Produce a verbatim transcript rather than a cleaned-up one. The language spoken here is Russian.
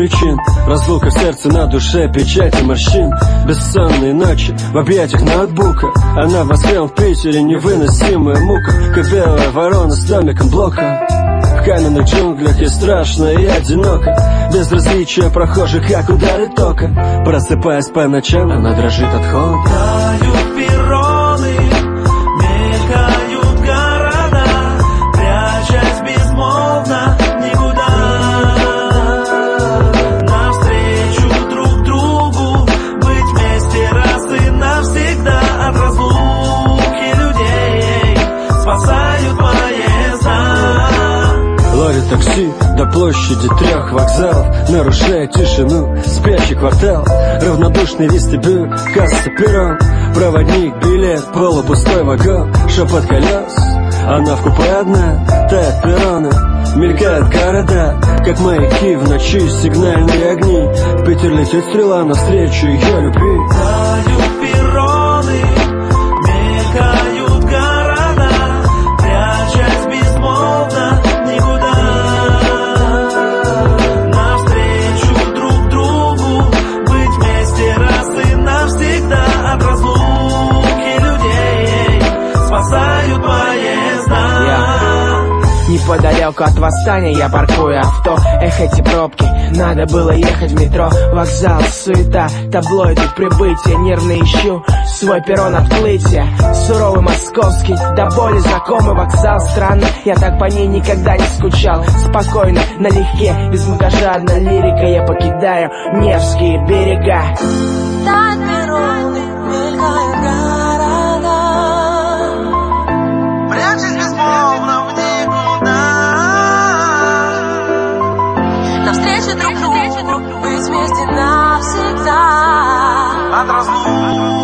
причин. Разлука в сердце, на душе печати морщин. Бессонные ночи в объятиях ноутбука. Она в Москве, в Питере невыносимая мука. Как белая ворона с домиком блока. В каменных джунглях ей страшно и одиноко. Безразличие прохожих, как удары тока. Просыпаясь по ночам, она дрожит от холода. Тают перроны, мелькают города, прячась безмолвно никуда. Навстречу друг другу, быть вместе раз и навсегда. От разлуки людей спасают поезда. Ловит такси до площади трех вокзалов, нарушая тишину, спящий квартал. Равнодушный вестибюль, касса, перрон. Проводник, билет, полупустой вагон. Шепот колес, она в купе одна. Тает перроны, мелькают города, как маяки в ночи, сигнальные огни. В Питер летит стрела навстречу ее любви. Тают перроны, мелькают города, прячась безмолвно никуда. Навстречу друг другу, быть вместе раз и навсегда. От разлуки людей спасают поезда. Неподалеку от восстания я паркую авто. Эх, эти пробки, надо было ехать в метро. Вокзал, суета, таблоиды, прибытие. Нервно ищу свой перрон отплытия. Суровый московский, до боли знакомый вокзал. Странно, я так по ней никогда не скучал. Спокойно, налегке, без многожадной лирикой я покидаю Невские берега. Тают перроны, мелькают города, прячась безмолвно в никуда. Навстречу друг другу, быть вместе навсегда. От разлуки